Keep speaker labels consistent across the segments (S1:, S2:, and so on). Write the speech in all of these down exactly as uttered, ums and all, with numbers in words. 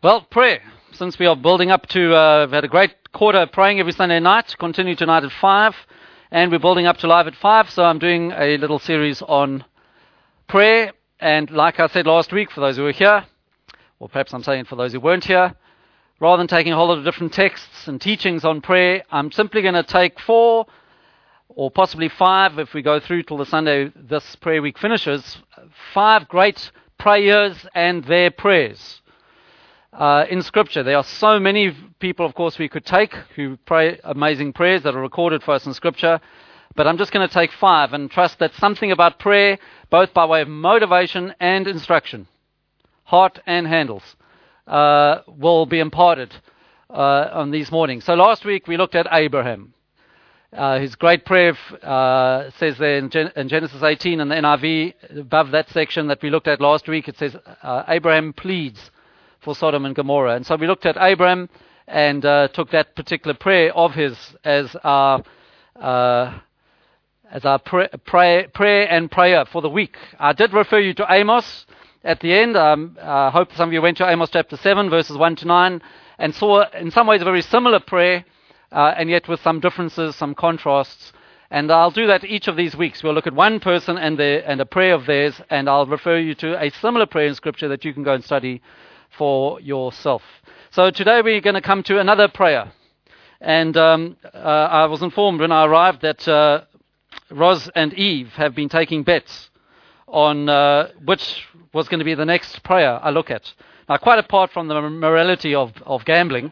S1: Well, prayer. Since we are building up to, uh, we've had a great quarter praying every Sunday night, continue tonight at five, and we're building up to live at five, so I'm doing a little series on prayer. And like I said last week, for those who were here, or perhaps I'm saying for those who weren't here, rather than taking a whole lot of different texts and teachings on prayer, I'm simply going to take four or possibly five, if we go through till the Sunday this prayer week finishes, five great prayers and their prayers. Uh, in Scripture, there are so many people, of course, we could take who pray amazing prayers that are recorded for us in Scripture, but I'm just going to take five and trust that something about prayer, both by way of motivation and instruction, heart and handles, uh, will be imparted uh, on these mornings. So last week we looked at Abraham. Uh, his great prayer uh, says there in, Gen- in Genesis eighteen in the N I V, above that section that we looked at last week, it says uh, Abraham pleads for Sodom and Gomorrah. And so we looked at Abraham and uh, took that particular prayer of his as our uh, as our pray, pray, prayer and prayer for the week. I did refer you to Amos at the end. Um, I hope some of you went to Amos chapter seven, verses one to nine, and saw in some ways a very similar prayer, uh, and yet with some differences, some contrasts. And I'll do that each of these weeks. We'll look at one person and, their, and a prayer of theirs, and I'll refer you to a similar prayer in Scripture that you can go and study for yourself. So today we're going to come to another prayer. And um, uh, I was informed when I arrived that uh, Roz and Eve have been taking bets on uh, which was going to be the next prayer I look at. Now, quite apart from the morality of, of gambling,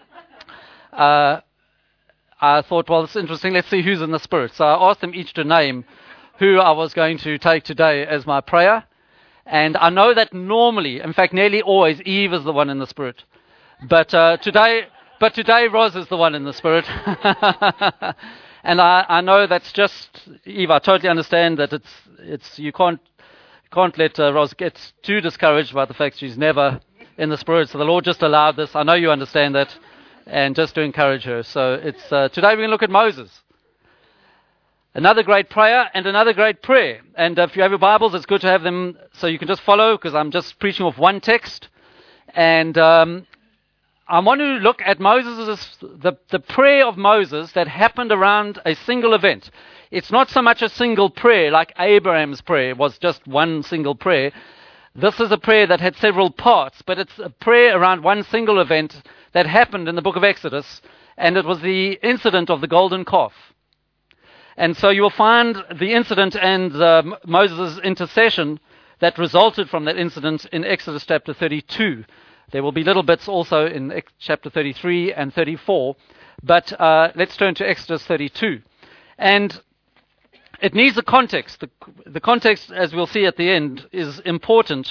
S1: uh, I thought, well, it's interesting, let's see who's in the spirit. So I asked them each to name who I was going to take today as my prayer. And I know that normally, in fact, nearly always, Eve is the one in the spirit. But uh, today, but today, Roz is the one in the spirit. And I, I know that's just Eve. I totally understand that it's it's you can't can't let uh, Roz get too discouraged by the fact she's never in the spirit. So the Lord just allowed this. I know you understand that, and just to encourage her. So it's uh, today we're going to look at Moses. Another great prayer and another great prayer. And if you have your Bibles, it's good to have them so you can just follow, because I'm just preaching off one text. And um, I want to look at Moses, the, the prayer of Moses that happened around a single event. It's not so much a single prayer like Abraham's prayer was just one single prayer. This is a prayer that had several parts, but it's a prayer around one single event that happened in the book of Exodus, and it was the incident of the golden calf. And so you will find the incident and uh, Moses' intercession that resulted from that incident in Exodus chapter thirty-two. There will be little bits also in ex- chapter thirty-three and thirty-four. But uh, let's turn to Exodus thirty-two. And it needs a context. The, the context, as we'll see at the end, is important.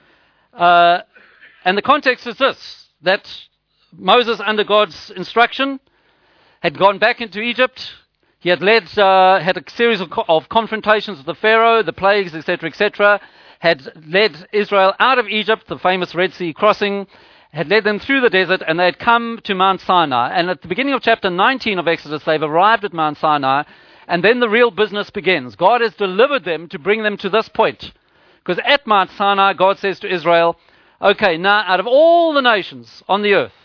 S1: Uh, and the context is this, that Moses, under God's instruction, had gone back into Egypt. He had led, uh, had a series of, co- of confrontations with the Pharaoh, the plagues, et cetera, et cetera, had led Israel out of Egypt, the famous Red Sea crossing, had led them through the desert, and they had come to Mount Sinai. And at the beginning of chapter nineteen of Exodus, they've arrived at Mount Sinai, and then the real business begins. God has delivered them to bring them to this point. Because at Mount Sinai, God says to Israel, okay, now out of all the nations on the earth,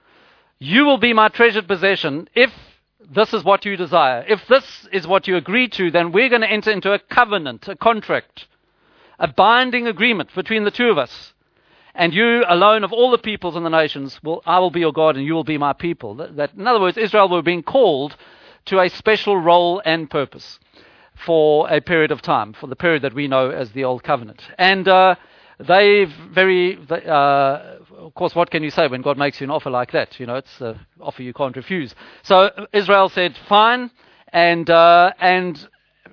S1: you will be my treasured possession if this is what you desire. If this is what you agree to, then we're going to enter into a covenant, a contract, a binding agreement between the two of us. And you alone of all the peoples and the nations, will, I will be your God and you will be my people. That, that, in other words, Israel were being called to a special role and purpose for a period of time, for the period that we know as the Old Covenant. And uh, they very, they, uh, of course, what can you say when God makes you an offer like that? You know, it's an offer you can't refuse. So Israel said, fine, and uh, and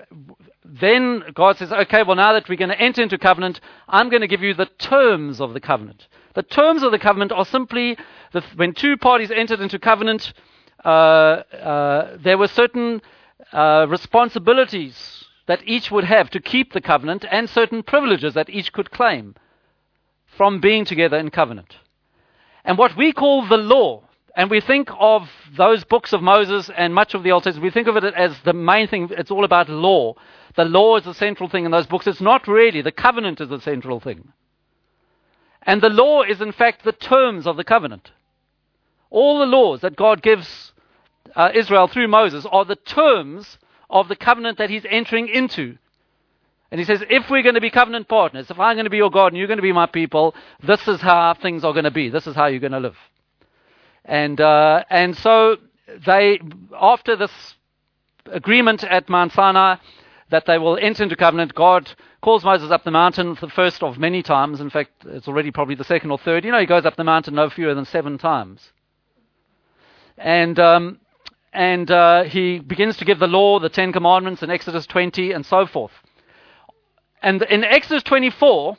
S1: then God says, okay, well, now that we're going to enter into covenant, I'm going to give you the terms of the covenant. The terms of the covenant are simply that when two parties entered into covenant, uh, uh, there were certain uh, responsibilities that each would have to keep the covenant and certain privileges that each could claim from being together in covenant. And what we call the law, and we think of those books of Moses and much of the Old Testament, we think of it as the main thing. It's all about law. The law is the central thing in those books. It's not really. The covenant is the central thing. And the law is, in fact, the terms of the covenant. All the laws that God gives uh, Israel through Moses are the terms of the covenant that he's entering into. And he says, if we're going to be covenant partners, if I'm going to be your God and you're going to be my people, this is how things are going to be. This is how you're going to live. And uh, and so they, after this agreement at Mount Sinai, that they will enter into covenant, God calls Moses up the mountain for the first of many times. In fact, it's already probably the second or third. You know, he goes up the mountain no fewer than seven times. And um, and uh, he begins to give the law, the Ten Commandments in Exodus twenty and so forth. And in Exodus twenty-four,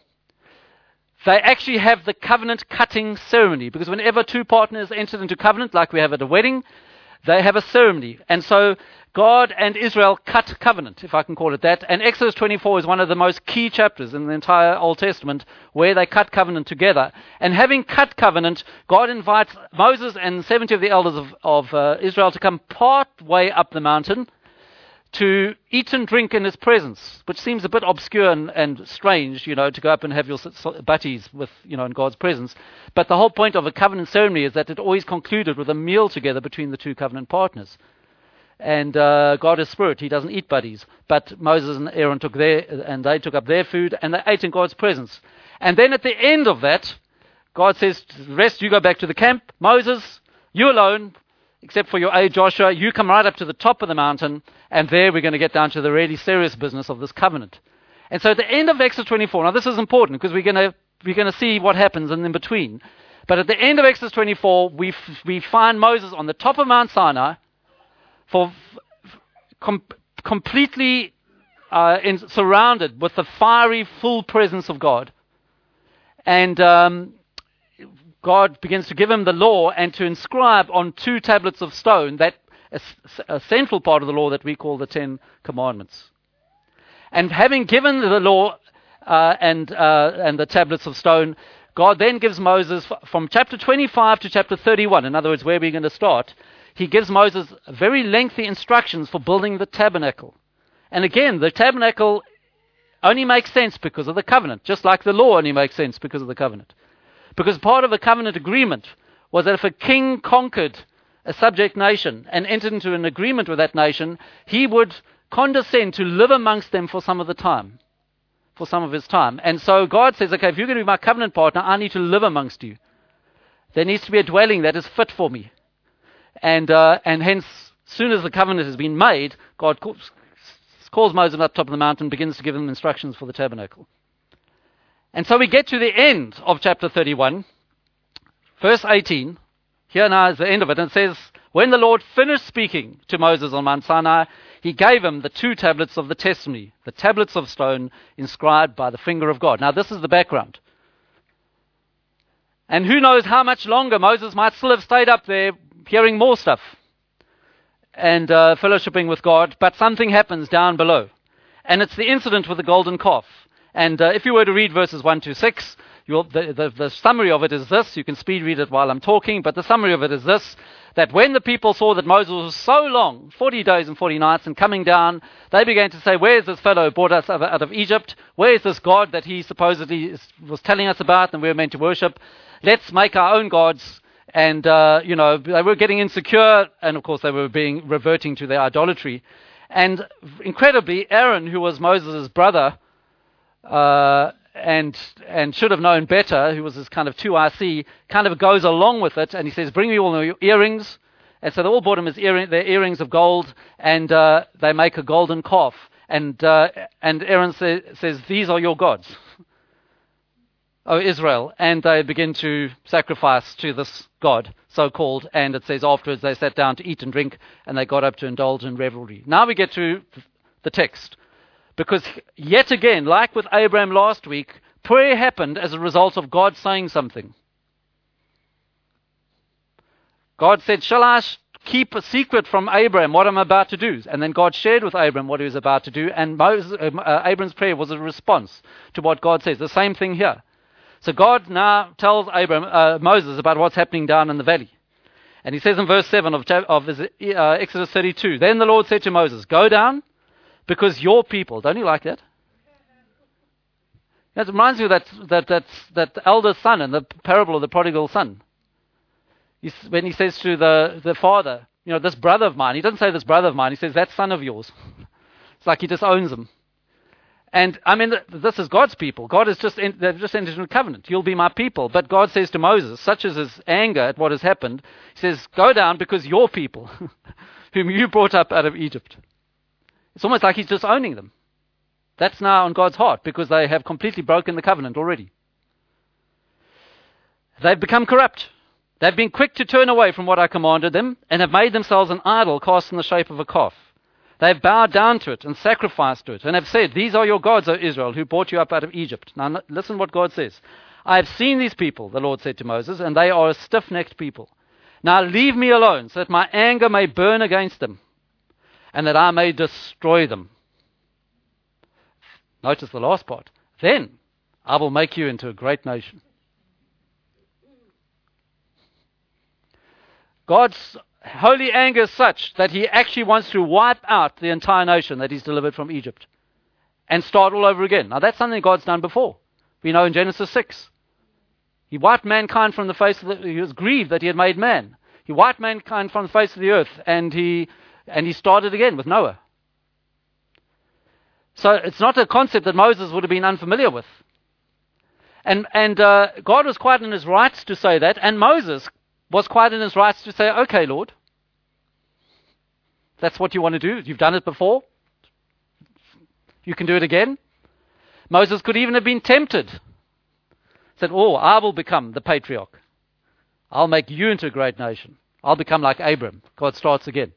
S1: they actually have the covenant cutting ceremony, because whenever two partners enter into covenant, like we have at a wedding, they have a ceremony. And so God and Israel cut covenant, if I can call it that. And Exodus twenty-four is one of the most key chapters in the entire Old Testament where they cut covenant together. And having cut covenant, God invites Moses and seventy of the elders of, of uh, Israel to come part way up the mountain to eat and drink in his presence, which seems a bit obscure and, and strange, you know, to go up and have your butties with, you know, in God's presence. But the whole point of a covenant ceremony is that it always concluded with a meal together between the two covenant partners. And uh, God is spirit; He doesn't eat buddies. But Moses and Aaron took their, and they took up their food, and they ate in God's presence. And then at the end of that, God says, to the rest, you go back to the camp. Moses, you alone, except for your aide Joshua, you come right up to the top of the mountain, and there we're going to get down to the really serious business of this covenant. And so at the end of Exodus twenty-four, now this is important because we're going to we're going to see what happens in between. But at the end of Exodus twenty-four, we f- we find Moses on the top of Mount Sinai, for com- completely uh, in, surrounded with the fiery, full presence of God, and um, God begins to give him the law and to inscribe on two tablets of stone that a, a central part of the law that we call the Ten Commandments. And having given the law uh, and uh, and the tablets of stone, God then gives Moses from chapter twenty-five to chapter thirty-one. In other words, where we're going to start. He gives Moses very lengthy instructions for building the tabernacle. And again, the tabernacle only makes sense because of the covenant, just like the law only makes sense because of the covenant. Because part of the covenant agreement was that if a king conquered a subject nation and entered into an agreement with that nation, he would condescend to live amongst them for some of the time, for some of his time. And so God says, okay, if you're going to be my covenant partner, I need to live amongst you. There needs to be a dwelling that is fit for me. And uh, and hence, as soon as the covenant has been made, God calls, calls Moses up top of the mountain, begins to give him instructions for the tabernacle. And so we get to the end of chapter thirty-one, verse eighteen. Here now is the end of it. And it says, when the Lord finished speaking to Moses on Mount Sinai, he gave him the two tablets of the testimony, the tablets of stone inscribed by the finger of God. Now this is the background. And who knows how much longer Moses might still have stayed up there hearing more stuff and uh, fellowshipping with God, but something happens down below. And it's the incident with the golden calf. And uh, if you were to read verses one to six, you'll, the, the, the summary of it is this. You can speed read it while I'm talking, but the summary of it is this, that when the people saw that Moses was so long, forty days and forty nights, and coming down, they began to say, where's this fellow who brought us out of Egypt? Where's this God that he supposedly is, was telling us about and we were meant to worship? Let's make our own gods. And, uh, you know, they were getting insecure, and of course they were being reverting to their idolatry. And incredibly, Aaron, who was Moses' brother, uh, and and should have known better, who was this kind of two I C, kind of goes along with it, and he says, bring me all your earrings. And so they all brought him his earring, their earrings of gold, and uh, they make a golden calf. And, uh, and Aaron say, says, these are your gods, O Israel, and they begin to sacrifice to this God, so-called, and it says afterwards they sat down to eat and drink, and they got up to indulge in revelry. Now we get to the text, because yet again, like with Abraham last week, prayer happened as a result of God saying something. God said, shall I keep a secret from Abraham what I'm about to do? And then God shared with Abraham what he was about to do, and Moses, uh, Abraham's prayer was a response to what God says. The same thing here. So God now tells Abraham, uh, Moses about what's happening down in the valley. And he says in verse seven of, of uh, Exodus thirty-two, then the Lord said to Moses, go down, because your people, don't you like that? It reminds me of that, that, that, that elder son in the parable of the prodigal son. He's, when he says to the, the father, you know, this brother of mine, he doesn't say this brother of mine, he says, that son of yours. It's like he just owns him. And, I mean, this is God's people. God has just, en- they've just entered into a covenant. You'll be my people. But God says to Moses, such is his anger at what has happened, he says, go down because your people, whom you brought up out of Egypt. It's almost like he's disowning them. That's now on God's heart because they have completely broken the covenant already. They've become corrupt. They've been quick to turn away from what I commanded them and have made themselves an idol cast in the shape of a calf. They have bowed down to it and sacrificed to it and have said, these are your gods, O Israel, who brought you up out of Egypt. Now listen what God says. I have seen these people, the Lord said to Moses, and they are a stiff-necked people. Now leave me alone so that my anger may burn against them and that I may destroy them. Notice the last part. Then I will make you into a great nation. God's holy anger is such that he actually wants to wipe out the entire nation that he's delivered from Egypt and start all over again. Now that's something God's done before. We know in Genesis six. He wiped mankind from the face of the earth. He was grieved that he had made man. He wiped mankind from the face of the earth and he and he started again with Noah. So it's not a concept that Moses would have been unfamiliar with. And and uh, God was quite in his rights to say that, and Moses was quite in his rights to say, okay, Lord, that's what you want to do. You've done it before. You can do it again. Moses could even have been tempted. Said, oh, I will become the patriarch. I'll make you into a great nation. I'll become like Abram. God starts again.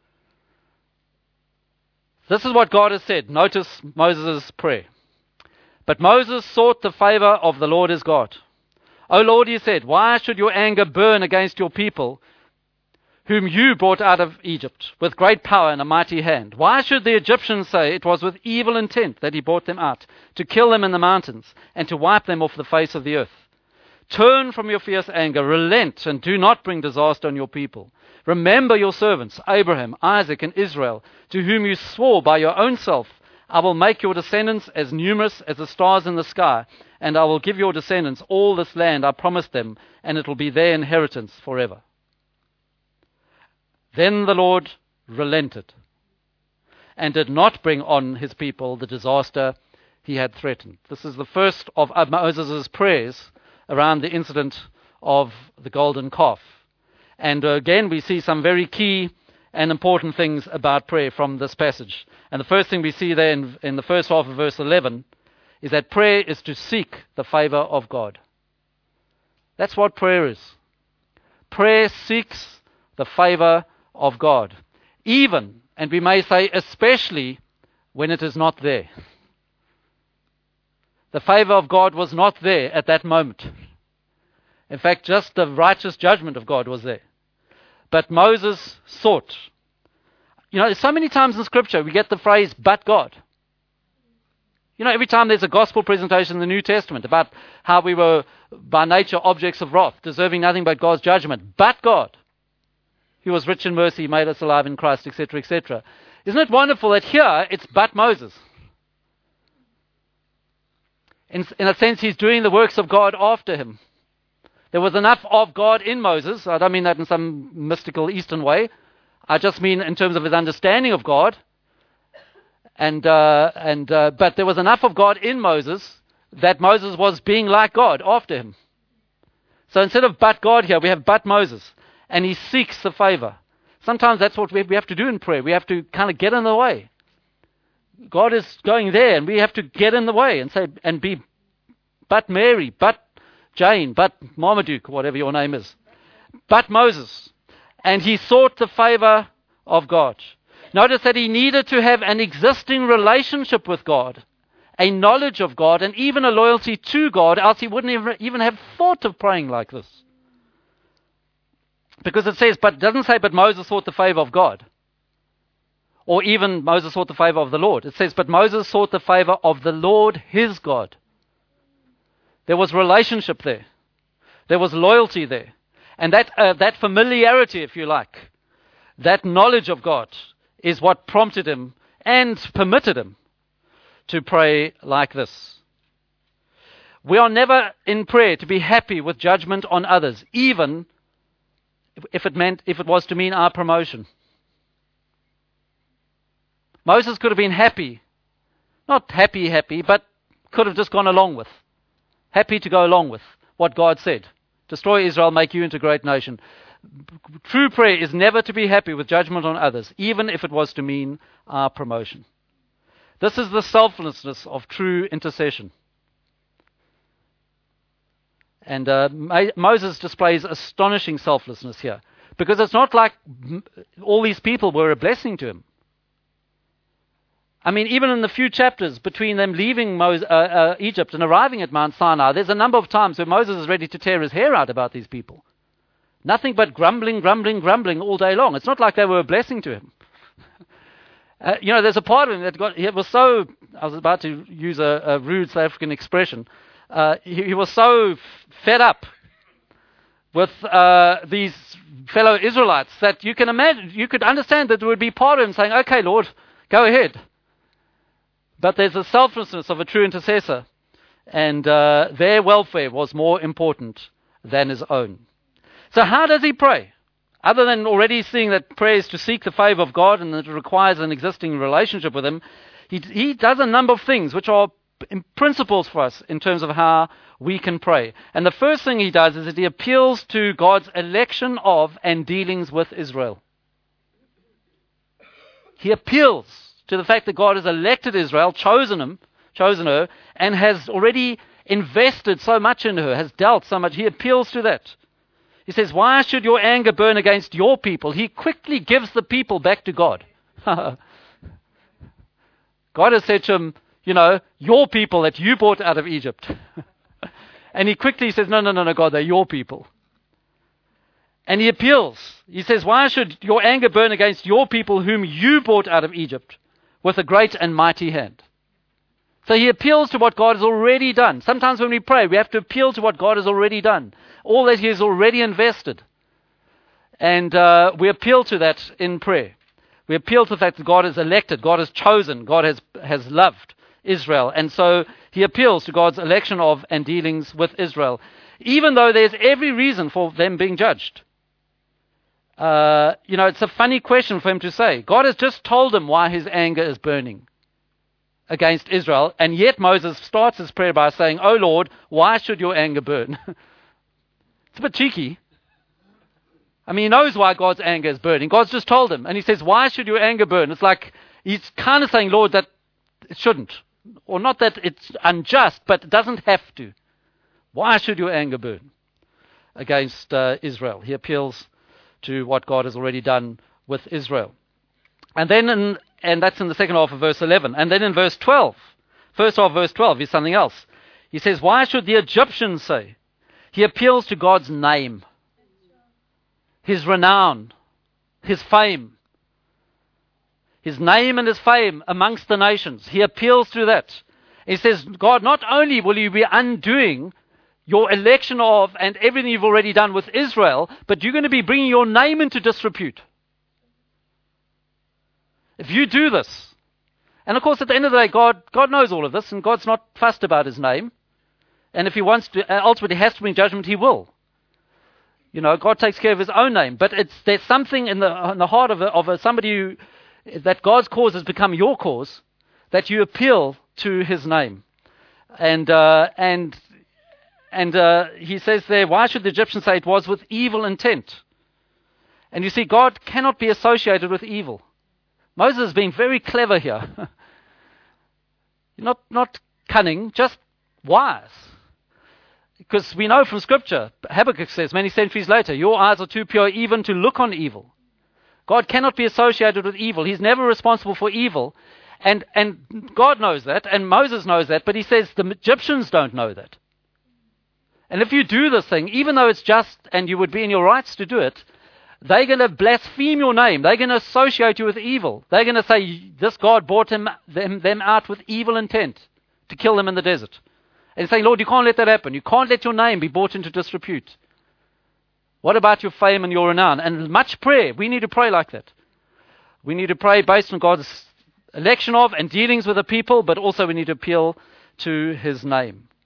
S1: This is what God has said. Notice Moses' prayer. But Moses sought the favor of the Lord his God. O Lord, he said, why should your anger burn against your people, whom you brought out of Egypt with great power and a mighty hand? Why should the Egyptians say it was with evil intent that he brought them out, to kill them in the mountains and to wipe them off the face of the earth? Turn from your fierce anger, relent, and do not bring disaster on your people. Remember your servants, Abraham, Isaac, and Israel, to whom you swore by your own self, I will make your descendants as numerous as the stars in the sky, and I will give your descendants all this land I promised them, and it will be their inheritance forever. Then the Lord relented and did not bring on his people the disaster he had threatened. This is the first of Moses' prayers around the incident of the golden calf. And uh, again, we see some very key and important things about prayer from this passage. And the first thing we see there in, in the first half of verse eleven is that prayer is to seek the favor of God. That's what prayer is. Prayer seeks the favor of God. Even, and we may say especially, when it is not there. The favor of God was not there at that moment. In fact, just the righteous judgment of God was there. But Moses sought. You know, so many times in Scripture we get the phrase, but God. You know, every time there's a gospel presentation in the New Testament about how we were by nature objects of wrath, deserving nothing but God's judgment, but God, who was rich in mercy, made us alive in Christ, et cetera, et cetera. Isn't it wonderful that here it's but Moses? In, in a sense, he's doing the works of God after him. There was enough of God in Moses. I don't mean that in some mystical Eastern way. I just mean in terms of his understanding of God. And uh, and uh, but there was enough of God in Moses that Moses was being like God after him. So instead of but God here, we have but Moses. And he seeks the favor. Sometimes that's what we have to do in prayer. We have to kind of get in the way. God is going there, and we have to get in the way and say, and be, but Mary, but Jane, but Marmaduke, whatever your name is, but Moses. And he sought the favor of God. Notice that he needed to have an existing relationship with God, a knowledge of God, and even a loyalty to God, else he wouldn't even have thought of praying like this. Because it says, but it doesn't say, but Moses sought the favor of God. Or even Moses sought the favor of the Lord. It says, but Moses sought the favor of the Lord his God. There was relationship there. There was loyalty there. And that uh, that familiarity, if you like, that knowledge of God is what prompted him and permitted him to pray like this. We are never in prayer to be happy with judgment on others, even if it meant, if it was to mean our promotion. Moses could have been happy, not happy, happy, but could have just gone along with, happy to go along with what God said. Destroy Israel, make you into a great nation. True prayer is never to be happy with judgment on others, even if it was to mean our promotion. This is the selflessness of true intercession. And uh, Ma- Moses displays astonishing selflessness here, because it's not like m- all these people were a blessing to him. I mean, even in the few chapters between them leaving Moses, uh, uh, Egypt and arriving at Mount Sinai, there's a number of times where Moses is ready to tear his hair out about these people. Nothing but grumbling, grumbling, grumbling all day long. It's not like they were a blessing to him. uh, you know, there's a part of him that got, he was so, I was about to use a, a rude South African expression, uh, he, he was so f- fed up with uh, these fellow Israelites that you can imagine, you could understand that there would be part of him saying, okay, Lord, go ahead. But there's a selflessness of a true intercessor, and uh, their welfare was more important than his own. So how does he pray? Other than already seeing that prayer is to seek the favor of God and that it requires an existing relationship with him, he, he does a number of things which are principles for us in terms of how we can pray. And the first thing he does is that he appeals to God's election of and dealings with Israel. He appeals to the fact that God has elected Israel, chosen him, chosen her, and has already invested so much in her, has dealt so much. He appeals to that. He says, why should your anger burn against your people? He quickly gives the people back to God. God has said to him, you know, your people that you brought out of Egypt. And he quickly says, no, no, no, no, God, they're your people. And he appeals. He says, why should your anger burn against your people whom you brought out of Egypt with a great and mighty hand? So he appeals to what God has already done. Sometimes when we pray, we have to appeal to what God has already done, all that he has already invested. And uh, we appeal to that in prayer. We appeal to the fact that God has elected, God has chosen, God has, has loved Israel. And so he appeals to God's election of and dealings with Israel, even though there's every reason for them being judged. Uh, you know, it's a funny question for him to say. God has just told him why his anger is burning against Israel, and yet Moses starts his prayer by saying, oh Lord, why should your anger burn? It's a bit cheeky. I mean, he knows why God's anger is burning. God's just told him, and he says, why should your anger burn? It's like he's kind of saying, Lord, that it shouldn't. Or not that it's unjust, but it doesn't have to. Why should your anger burn against uh, Israel? He appeals to what God has already done with Israel. And then, in, and that's in the second half of verse eleven. And then in verse twelve, first half of verse twelve is something else. He says, why should the Egyptians say? He appeals to God's name, his renown, his fame. His name and his fame amongst the nations. He appeals to that. He says, God, not only will you be undoing your election of and everything you've already done with Israel, but you're going to be bringing your name into disrepute. If you do this, and of course at the end of the day, God, God knows all of this, and God's not fussed about his name. And if he wants to, ultimately has to bring judgment, he will. You know, God takes care of his own name. But it's there's something in the, in the heart of, a, of a, somebody who, that God's cause has become your cause, that you appeal to his name. And uh, and and uh, he says there, why should the Egyptians say it was with evil intent? And you see, God cannot be associated with evil. Moses is being very clever here. not not cunning, just wise. Because we know from Scripture, Habakkuk says many centuries later, your eyes are too pure even to look on evil. God cannot be associated with evil. He's never responsible for evil. And and God knows that, and Moses knows that, but he says the Egyptians don't know that. And if you do this thing, even though it's just and you would be in your rights to do it, they're going to blaspheme your name. They're going to associate you with evil. They're going to say this God brought him, them, them out with evil intent to kill them in the desert. And saying, Lord, you can't let that happen. You can't let your name be brought into disrepute. What about your fame and your renown? And much prayer. We need to pray like that. We need to pray based on God's election of and dealings with the people, but also we need to appeal to his name.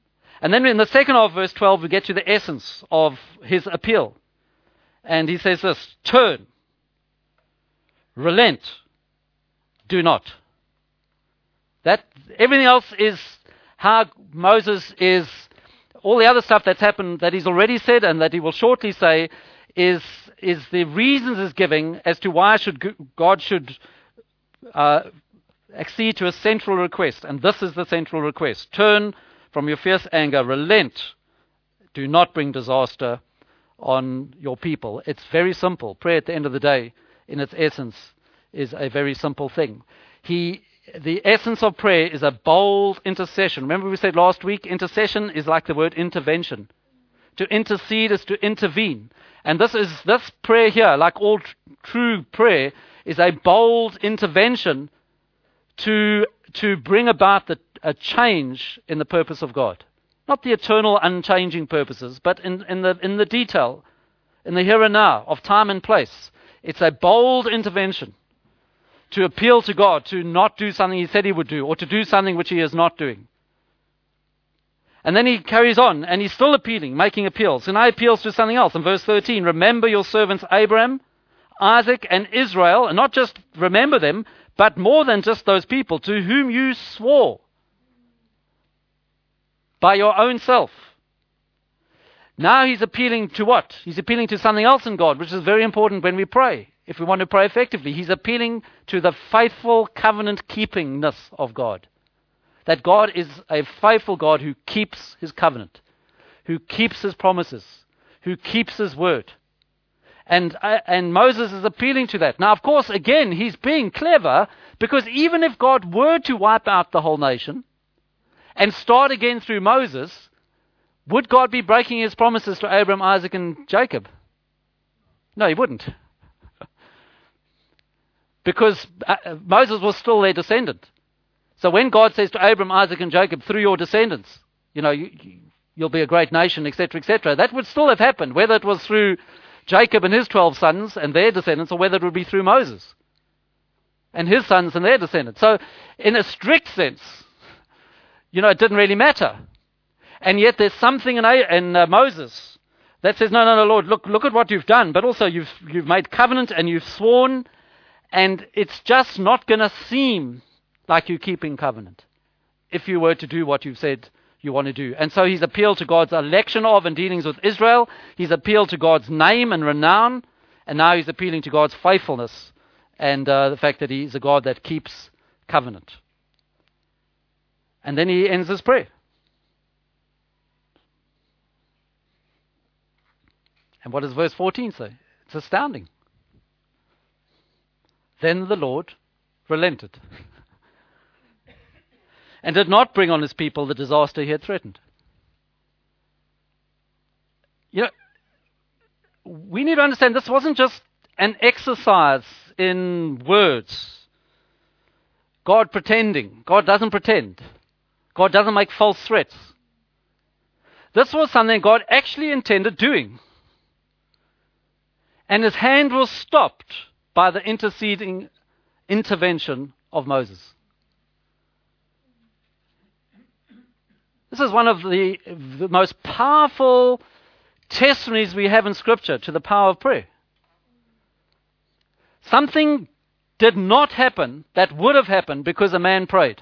S1: And then in the second half of verse twelve, we get to the essence of his appeal. And he says this, turn, relent, do not. That everything else is how Moses is, all the other stuff that's happened that he's already said and that he will shortly say is is the reasons he's giving as to why should God should uh, accede to a central request. And this is the central request. Turn from your fierce anger, relent, do not bring disaster on your people. It's very simple. Prayer at the end of the day, in its essence, is a very simple thing. He, the essence of prayer is a bold intercession. Remember we said last week, intercession is like the word intervention. To intercede is to intervene. And this is this prayer here, like all tr- true prayer, is a bold intervention to to bring about the, a change in the purpose of God. Not the eternal, unchanging purposes, but in, in the in the detail, in the here and now of time and place. It's a bold intervention to appeal to God to not do something he said he would do, or to do something which he is not doing. And then he carries on, and he's still appealing, making appeals. And now he appeals to something else. In verse thirteen, remember your servants Abraham, Isaac, and Israel, and not just remember them, but more than just those people to whom you swore by your own self. Now he's appealing to what? He's appealing to something else in God, which is very important when we pray, if we want to pray effectively. He's appealing to the faithful covenant-keepingness of God. That God is a faithful God who keeps his covenant, who keeps his promises, who keeps his word. And uh, and Moses is appealing to that. Now, of course, again, he's being clever, because even if God were to wipe out the whole nation and start again through Moses, would God be breaking his promises to Abraham, Isaac, and Jacob? No, he wouldn't. Because uh, Moses was still their descendant. So when God says to Abraham, Isaac, and Jacob, through your descendants, you know, you, you'll be a great nation, et cetera, et cetera, that would still have happened, whether it was through Jacob and his twelve sons and their descendants, or whether it would be through Moses and his sons and their descendants. So in a strict sense, you know, it didn't really matter. And yet there's something in, in uh, Moses that says, no, no, no, Lord, look, look at what you've done, but also you've you've made covenant and you've sworn, and it's just not going to seem like you're keeping covenant if you were to do what you've said you want to do. And so he's appealed to God's election of and dealings with Israel. He's appealed to God's name and renown. And now he's appealing to God's faithfulness and uh, the fact that he's a God that keeps covenant. And then he ends his prayer. And what does verse fourteen say? It's astounding. Then the Lord relented and did not bring on his people the disaster he had threatened. You know, we need to understand this wasn't just an exercise in words. God pretending. God doesn't pretend. God doesn't make false threats. This was something God actually intended doing. And his hand was stopped by the interceding intervention of Moses. This is one of the, the most powerful testimonies we have in Scripture to the power of prayer. Something did not happen that would have happened because a man prayed.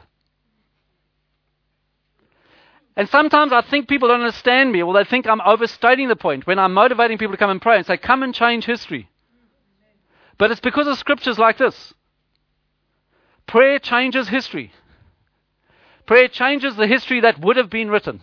S1: And sometimes I think people don't understand me, or they think I'm overstating the point when I'm motivating people to come and pray and say, come and change history. But it's because of scriptures like this. Prayer changes history. Prayer changes the history that would have been written.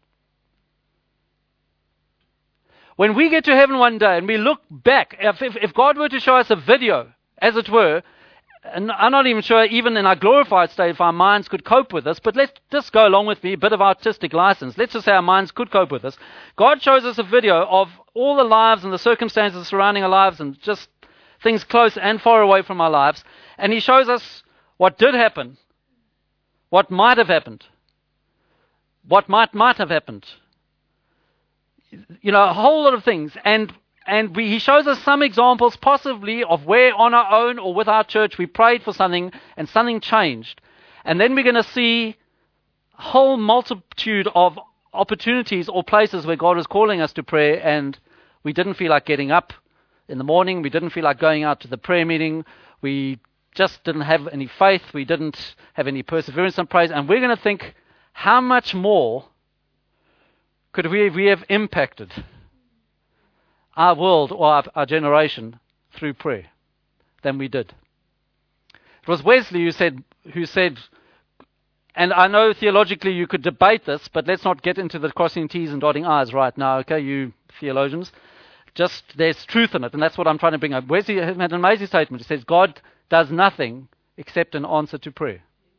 S1: When we get to heaven one day and we look back, if, if, if God were to show us a video, as it were, and I'm not even sure even in our glorified state if our minds could cope with this, but let's just go along with me, a bit of artistic license. Let's just say our minds could cope with this. God shows us a video of all the lives and the circumstances surrounding our lives and just things close and far away from our lives, and he shows us what did happen, what might have happened, what might might have happened. You know, a whole lot of things. And and we, he shows us some examples possibly of where on our own or with our church we prayed for something and something changed. And then we're going to see a whole multitude of, opportunities or places where God was calling us to pray and we didn't feel like getting up in the morning. We didn't feel like going out to the prayer meeting. We just didn't have any faith. We didn't have any perseverance and praise. And we're going to think, how much more could we, we have impacted our world or our, our generation through prayer than we did? It was Wesley who said, who said, and I know theologically you could debate this, but let's not get into the crossing T's and dotting I's right now, okay, you theologians. Just, there's truth in it, and that's what I'm trying to bring up. Wesley had an amazing statement. He says, God does nothing except an answer to prayer.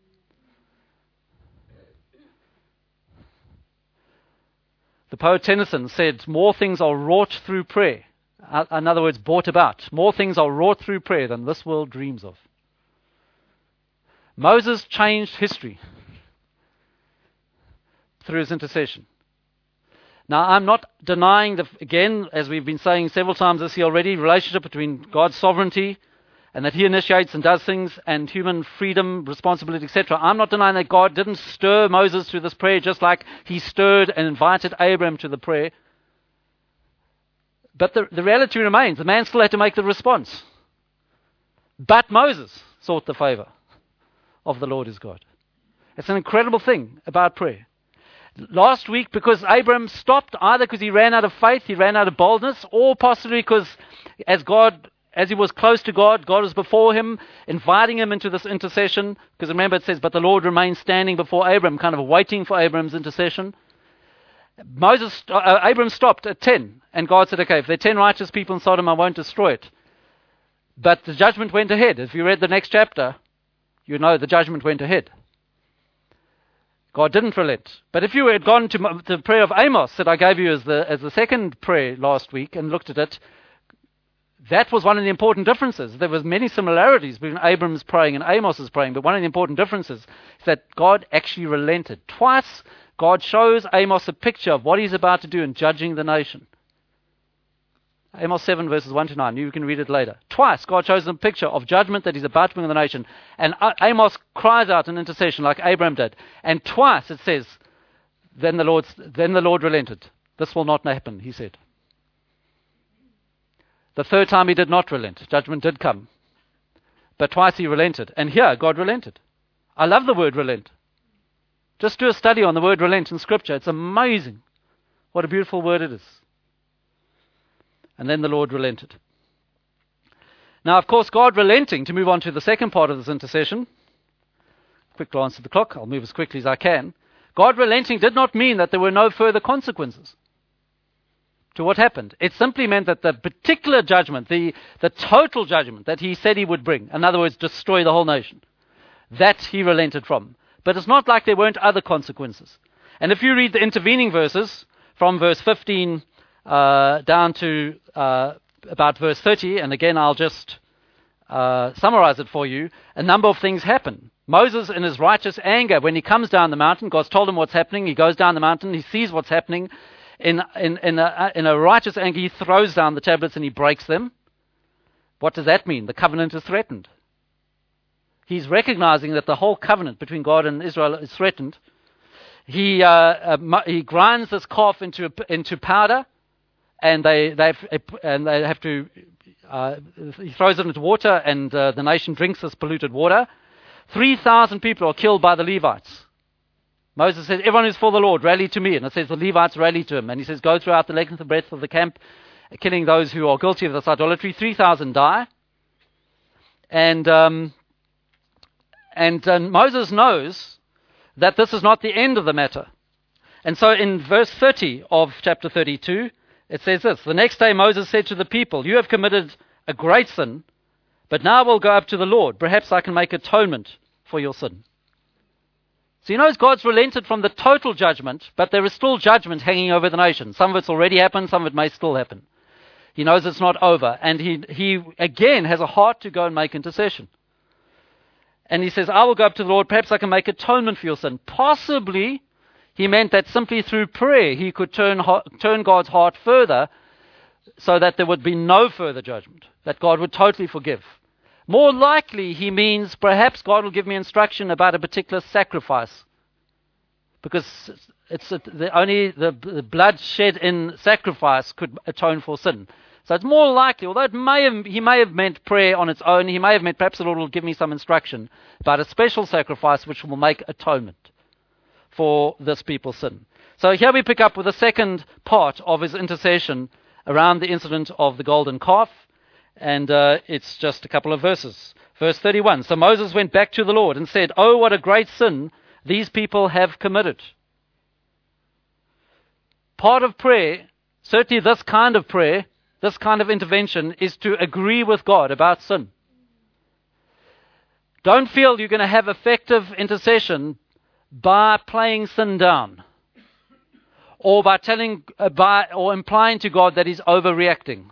S1: The poet Tennyson said, more things are wrought through prayer. In other words, brought about. More things are wrought through prayer than this world dreams of. Moses changed history through his intercession. Now, I'm not denying, the, again, as we've been saying several times this year already, relationship between God's sovereignty and that he initiates and does things and human freedom, responsibility, et cetera. I'm not denying that God didn't stir Moses through this prayer just like he stirred and invited Abraham to the prayer. But the, the reality remains, the man still had to make the response. But Moses sought the favor of the Lord his God. It's an incredible thing about prayer. Last week, because Abraham stopped, either because he ran out of faith, he ran out of boldness, or possibly because as God, as he was close to God, God was before him, inviting him into this intercession. Because remember, it says, but the Lord remained standing before Abraham, kind of waiting for Abraham's intercession. Moses, uh, Abraham stopped at ten, and God said, okay, if there are ten righteous people in Sodom, I won't destroy it. But the judgment went ahead. If you read the next chapter, you know the judgment went ahead. God didn't relent. But if you had gone to the prayer of Amos that I gave you as the as the second prayer last week and looked at it, that was one of the important differences. There was many similarities between Abram's praying and Amos's praying, but one of the important differences is that God actually relented. Twice, God shows Amos a picture of what he's about to do in judging the nation. Amos seven verses one to nine. You can read it later. Twice, God shows them a picture of judgment that he's about to bring on the nation. And Amos cries out in intercession like Abraham did. And twice it says, then the Lord, then the Lord relented. This will not happen, he said. The third time he did not relent. Judgment did come. But twice he relented. And here, God relented. I love the word relent. Just do a study on the word relent in Scripture. It's amazing. What a beautiful word it is. And then the Lord relented. Now, of course, God relenting, to move on to the second part of this intercession. Quick glance at the clock. I'll move as quickly as I can. God relenting did not mean that there were no further consequences to what happened. It simply meant that the particular judgment, the, the total judgment that he said he would bring, in other words, destroy the whole nation, that he relented from. But it's not like there weren't other consequences. And if you read the intervening verses from verse fifteen Uh, down to uh, about verse thirty, and again I'll just uh, summarize it for you, a number of things happen. Moses, in his righteous anger, when he comes down the mountain, God's told him what's happening, he goes down the mountain, he sees what's happening. In, in, in, a, in a righteous anger, he throws down the tablets and he breaks them. What does that mean? The covenant is threatened. He's recognizing that the whole covenant between God and Israel is threatened. He, uh, uh, he grinds this calf into, into powder. And they they have, and they have to. Uh, he throws it into water, and uh, the nation drinks this polluted water. Three thousand people are killed by the Levites. Moses says, "Everyone who's for the Lord, rally to me." And it says the Levites rally to him, and he says, "Go throughout the length and breadth of the camp, killing those who are guilty of this idolatry." Three thousand die, and um, and uh, Moses knows that this is not the end of the matter, and so in verse thirty of chapter thirty-two. It says this, the next day Moses said to the people, you have committed a great sin, but now we'll go up to the Lord. Perhaps I can make atonement for your sin. So he knows God's relented from the total judgment, but there is still judgment hanging over the nation. Some of it's already happened, some of it may still happen. He knows it's not over, and he, he again has a heart to go and make intercession. And he says, I will go up to the Lord, perhaps I can make atonement for your sin. Possibly he meant that simply through prayer he could turn turn God's heart further so that there would be no further judgment, that God would totally forgive. More likely he means perhaps God will give me instruction about a particular sacrifice. because it's the only the, the blood shed in sacrifice could atone for sin. So it's more likely, although it may have, he may have meant prayer on its own, he may have meant perhaps the Lord will give me some instruction about a special sacrifice which will make atonement for this people's sin. So here we pick up with the second part of his intercession around the incident of the golden calf, and uh, it's just a couple of verses. Verse thirty-one, so Moses went back to the Lord and said, "Oh, what a great sin these people have committed." Part of prayer, certainly this kind of prayer, this kind of intervention, is to agree with God about sin. Don't feel you're going to have effective intercession by playing sin down, or by telling, uh, by or implying to God that he's overreacting.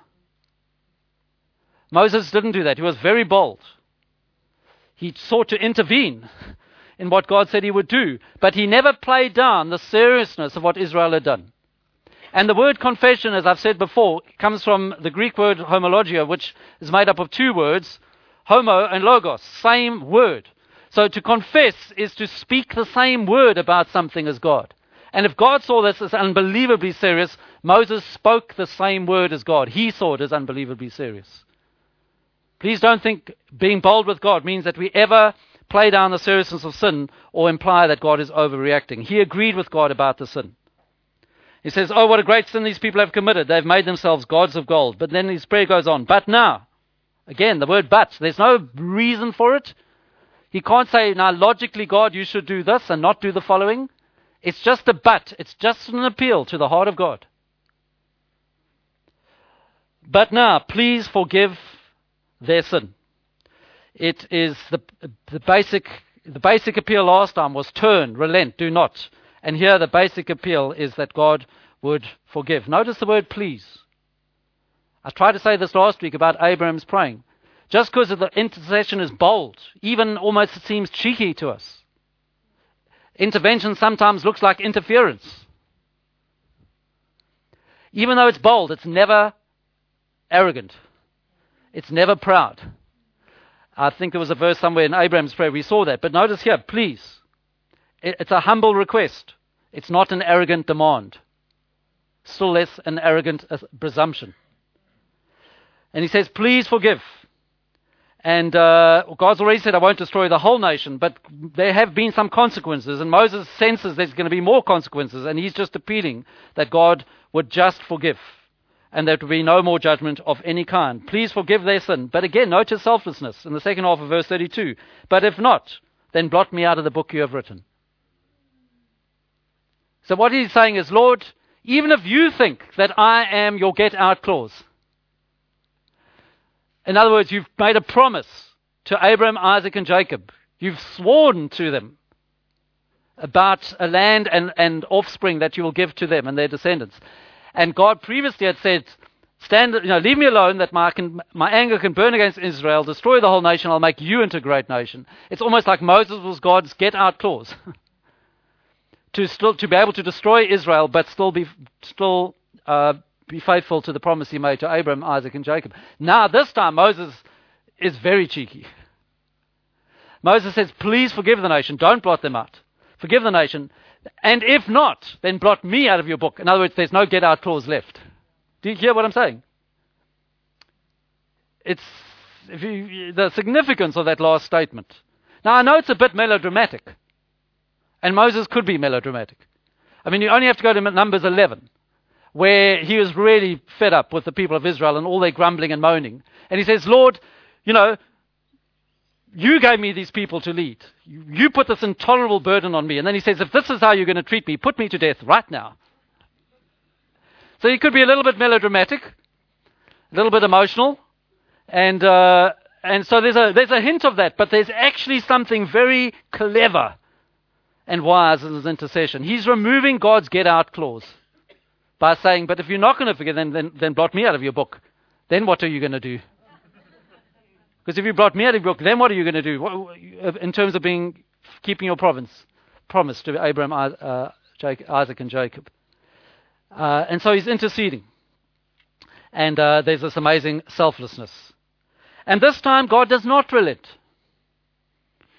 S1: Moses didn't do that. He was very bold. He sought to intervene in what God said he would do, but he never played down the seriousness of what Israel had done. And the word confession, as I've said before, comes from the Greek word homologia, which is made up of two words, homo and logos, same word. So to confess is to speak the same word about something as God. And if God saw this as unbelievably serious, Moses spoke the same word as God. He saw it as unbelievably serious. Please don't think being bold with God means that we ever play down the seriousness of sin or imply that God is overreacting. He agreed with God about the sin. He says, "Oh, what a great sin these people have committed. They've made themselves gods of gold." But then his prayer goes on. But now, again, the word but, there's no reason for it. He can't say, now logically, God, you should do this and not do the following. It's just a but. It's just an appeal to the heart of God. But now, please forgive their sin. It is the, the basic the basic appeal last time was turn, relent, do not. And here the basic appeal is that God would forgive. Notice the word please. I tried to say this last week about Abraham's praying. Just because the intercession is bold, even almost it seems cheeky to us. Intervention sometimes looks like interference. Even though it's bold, it's never arrogant. It's never proud. I think there was a verse somewhere in Abraham's prayer, we saw that. But notice here, please. It's a humble request. It's not an arrogant demand. Still less an arrogant presumption. And he says, please forgive. And uh, God's already said, I won't destroy the whole nation, but there have been some consequences. And Moses senses there's going to be more consequences. And he's just appealing that God would just forgive. And there would be no more judgment of any kind. Please forgive their sin. But again, note his selflessness in the second half of verse thirty-two. But if not, then blot me out of the book you have written. So what he's saying is, Lord, even if you think that I am your get out clause. In other words, you've made a promise to Abraham, Isaac, and Jacob. You've sworn to them about a land and, and offspring that you will give to them and their descendants. And God previously had said, "Stand, you know, leave me alone, that my, can, my anger can burn against Israel, destroy the whole nation, I'll make you into a great nation." It's almost like Moses was God's get-out clause. to still to be able to destroy Israel, but still be still uh, be faithful to the promise he made to Abraham, Isaac, and Jacob. Now, this time, Moses is very cheeky. Moses says, please forgive the nation. Don't blot them out. Forgive the nation. And if not, then blot me out of your book. In other words, there's no get-out clause left. Do you hear what I'm saying? It's if you, the significance of that last statement. Now, I know it's a bit melodramatic. And Moses could be melodramatic. I mean, you only have to go to Numbers eleven, where he was really fed up with the people of Israel and all their grumbling and moaning. And he says, Lord, you know, you gave me these people to lead. You, you put this intolerable burden on me. And then he says, if this is how you're going to treat me, put me to death right now. So he could be a little bit melodramatic, a little bit emotional. And uh, and so there's a there's a hint of that. But there's actually something very clever and wise in his intercession. He's removing God's get-out clause by saying, but if you're not going to forgive, then, then, then blot me out of your book. Then what are you going to do? Because if you blot me out of your book, then what are you going to do what, in terms of being keeping your province, promise to Abraham, uh, Jacob, Isaac, and Jacob? Uh, and so he's interceding. And uh, there's this amazing selflessness. And this time, God does not relent.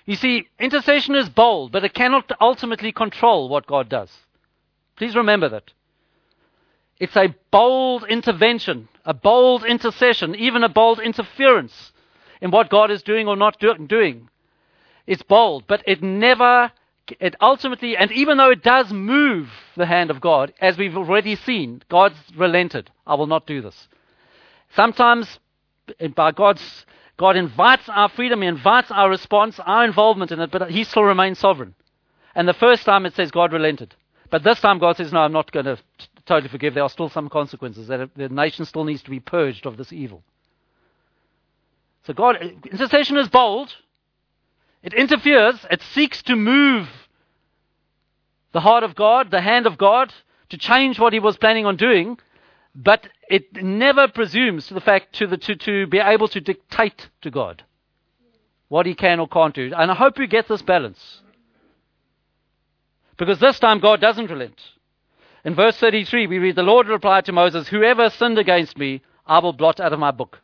S1: You see, intercession is bold, but it cannot ultimately control what God does. Please remember that. It's a bold intervention, a bold intercession, even a bold interference in what God is doing or not do- doing. It's bold, but it never, it ultimately, and even though it does move the hand of God, as we've already seen, God's relented. I will not do this. Sometimes, by God's, God invites our freedom, He invites our response, our involvement in it, but He still remains sovereign. And the first time it says God relented. But this time God says, no, I'm not going to t- totally forgive. There are still some consequences. That the nation still needs to be purged of this evil. So God, intercession is bold. It interferes. It seeks to move the heart of God, the hand of God, to change what He was planning on doing. But it never presumes to the fact to, the, to, to be able to dictate to God what He can or can't do. And I hope you get this balance. Because this time God doesn't relent. In verse thirty-three, we read, the Lord replied to Moses, whoever sinned against me, I will blot out of my book.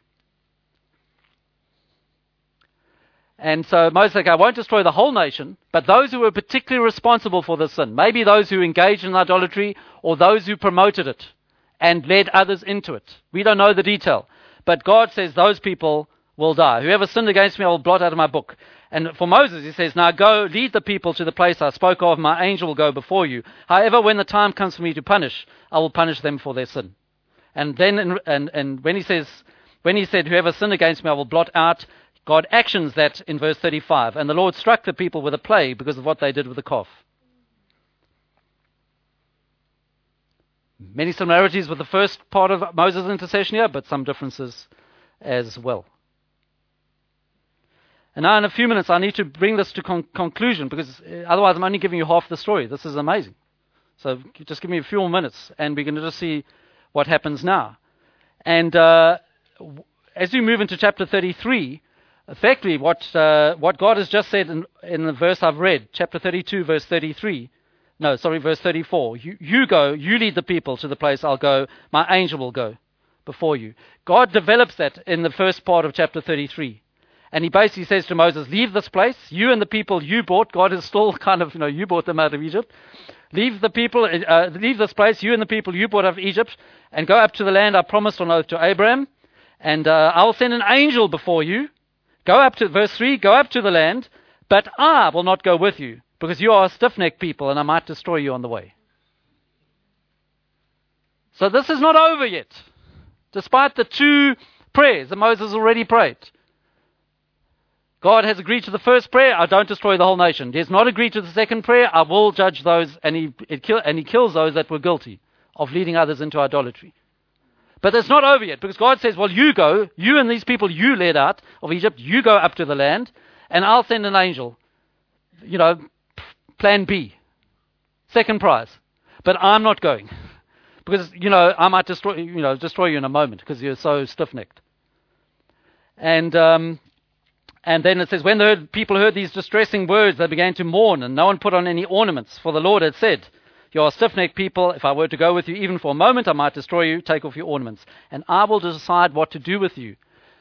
S1: And so Moses said, I won't destroy the whole nation, but those who were particularly responsible for the sin, maybe those who engaged in idolatry or those who promoted it and led others into it. We don't know the detail. But God says those people will die. Whoever sinned against me, I will blot out of my book. And for Moses, He says, now go, lead the people to the place I spoke of. My angel will go before you. However, when the time comes for me to punish, I will punish them for their sin. And then, and, and when he says, when he said, whoever sinned against me, I will blot out, God actions that in verse thirty-five. And the Lord struck the people with a plague because of what they did with the calf. Many similarities with the first part of Moses' intercession here, but some differences as well. And now in a few minutes I need to bring this to con- conclusion because otherwise I'm only giving you half the story. This is amazing. So just give me a few more minutes and we're going to just see what happens now. And uh, as we move into chapter thirty-three, effectively what uh, what God has just said in, in the verse I've read, chapter thirty-two, verse thirty-three, no, sorry, verse thirty-four, you, you go, you lead the people to the place I'll go, my angel will go before you. God develops that in the first part of chapter thirty-three. And He basically says to Moses, leave this place, you and the people you bought. God is still kind of, you know, you bought them out of Egypt. Leave the people, uh, leave this place, you and the people you brought out of Egypt, and go up to the land I promised on oath to Abraham, and uh, I will send an angel before you. Go up to, verse three, go up to the land, but I will not go with you, because you are a stiff-necked people, and I might destroy you on the way. So this is not over yet, despite the two prayers that Moses already prayed. God has agreed to the first prayer, I don't destroy the whole nation. He has not agreed to the second prayer, I will judge those, and he, it kill, and he kills those that were guilty of leading others into idolatry. But it's not over yet, because God says, well, you go, you and these people you led out of Egypt, you go up to the land, and I'll send an angel. You know, plan B. Second prize. But I'm not going. Because, you know, I might destroy, you know, destroy you in a moment, because you're so stiff-necked. And... Um, And then it says, when the people heard these distressing words, they began to mourn, and no one put on any ornaments. For the Lord had said, you are stiff-necked people. If I were to go with you even for a moment, I might destroy you. Take off your ornaments, and I will decide what to do with you.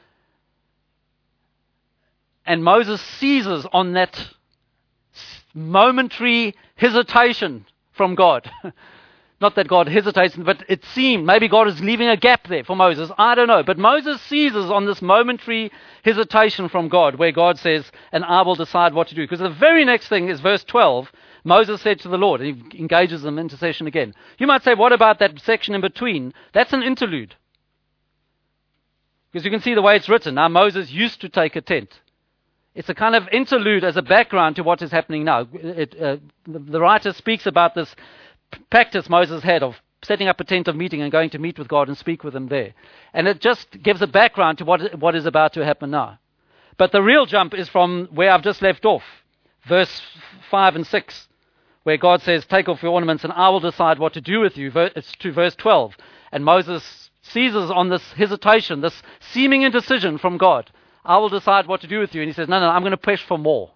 S1: And Moses seizes on that momentary hesitation from God. Not that God hesitates, but it seemed maybe God is leaving a gap there for Moses. I don't know. But Moses seizes on this momentary hesitation from God, where God says, and I will decide what to do. Because the very next thing is verse twelve. Moses said to the Lord, and he engages in intercession again. You might say, what about that section in between? That's an interlude. Because you can see the way it's written. Now Moses used to take a tent. It's a kind of interlude as a background to what is happening now. It, uh, the, the writer speaks about this practice Moses had of setting up a tent of meeting and going to meet with God and speak with Him there. And it just gives a background to what what is about to happen now. But the real jump is from where I've just left off, verse five and six, where God says, take off your ornaments and I will decide what to do with you. It's to verse twelve. And Moses seizes on this hesitation, this seeming indecision from God. I will decide what to do with you. And he says, no, no, I'm going to push for more.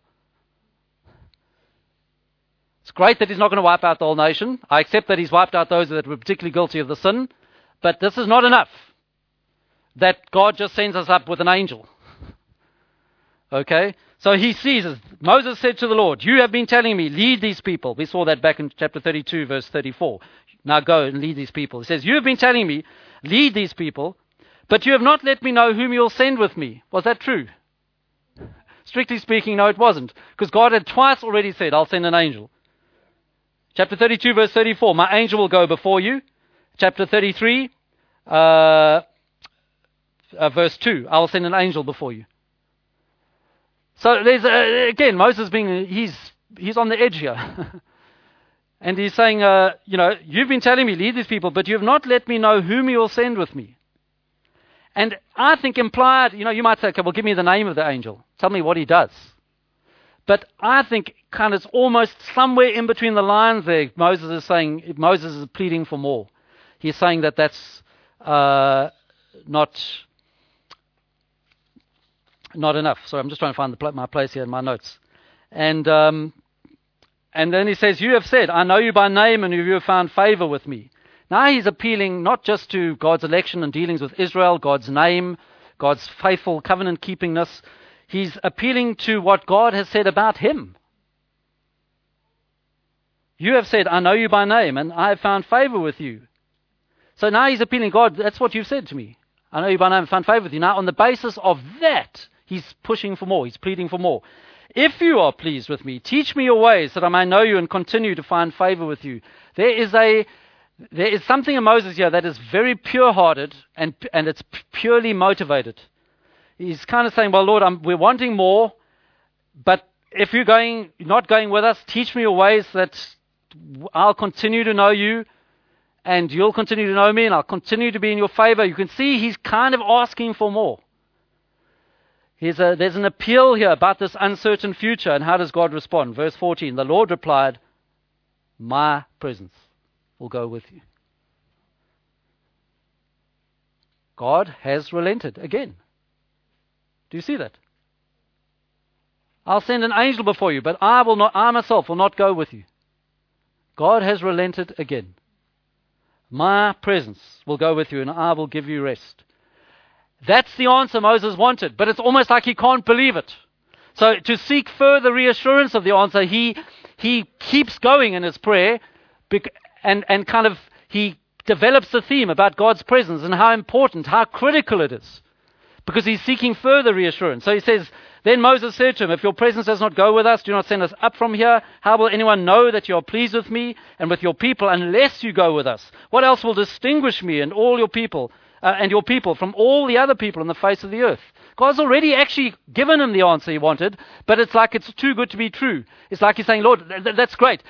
S1: It's great that He's not going to wipe out the whole nation. I accept that He's wiped out those that were particularly guilty of the sin. But this is not enough. That God just sends us up with an angel. Okay? So he sees, as Moses said to the Lord, you have been telling me, lead these people. We saw that back in chapter thirty-two, verse thirty-four. Now go and lead these people. He says, you have been telling me, lead these people, but you have not let me know whom you'll send with me. Was that true? Strictly speaking, no, it wasn't. Because God had twice already said, I'll send an angel. Chapter thirty-two, verse thirty-four, my angel will go before you. Chapter thirty-three, uh, uh, verse two, I will send an angel before you. So there's, uh, again, Moses being, he's, he's on the edge here. And he's saying, uh, you know, you've been telling me, lead these people, but you have not let me know whom you will send with me. And I think implied, you know, you might say, okay, well, give me the name of the angel. Tell me what he does. But I think kind of almost somewhere in between the lines there, Moses is saying, Moses is pleading for more. He's saying that that's uh, not not enough. So I'm just trying to find the pl- my place here in my notes. And um, and then he says, you have said, I know you by name and you have found favor with me. Now he's appealing not just to God's election and dealings with Israel, God's name, God's faithful covenant keepingness. He's appealing to what God has said about him. You have said, I know you by name and I have found favor with you. So now he's appealing, God, that's what you've said to me. I know you by name and found favor with you. Now on the basis of that, he's pushing for more. He's pleading for more. If you are pleased with me, teach me your ways that I may know you and continue to find favor with you. There is a There is something in Moses here that is very pure-hearted and and it's purely motivated. He's kind of saying, well, Lord, I'm, we're wanting more, but if you're going, not going with us, teach me your ways that I'll continue to know you and you'll continue to know me and I'll continue to be in your favor. You can see he's kind of asking for more. Here's a, there's an appeal here about this uncertain future, and how does God respond? Verse fourteen, the Lord replied, my presence will go with you. God has relented again. Do you see that? I'll send an angel before you, but I will not, I myself will not go with you. God has relented again. My presence will go with you, and I will give you rest. That's the answer Moses wanted, but it's almost like he can't believe it. So to seek further reassurance of the answer, he he keeps going in his prayer, and, and kind of he develops the theme about God's presence and how important, how critical it is, because he's seeking further reassurance. So he says, then Moses said to him, if your presence does not go with us, do not send us up from here. How will anyone know that you are pleased with me and with your people unless you go with us? What else will distinguish me and all your people uh, and your people from all the other people on the face of the earth? God's already actually given him the answer he wanted, but it's like it's too good to be true. It's like he's saying, Lord, th- th- that's great.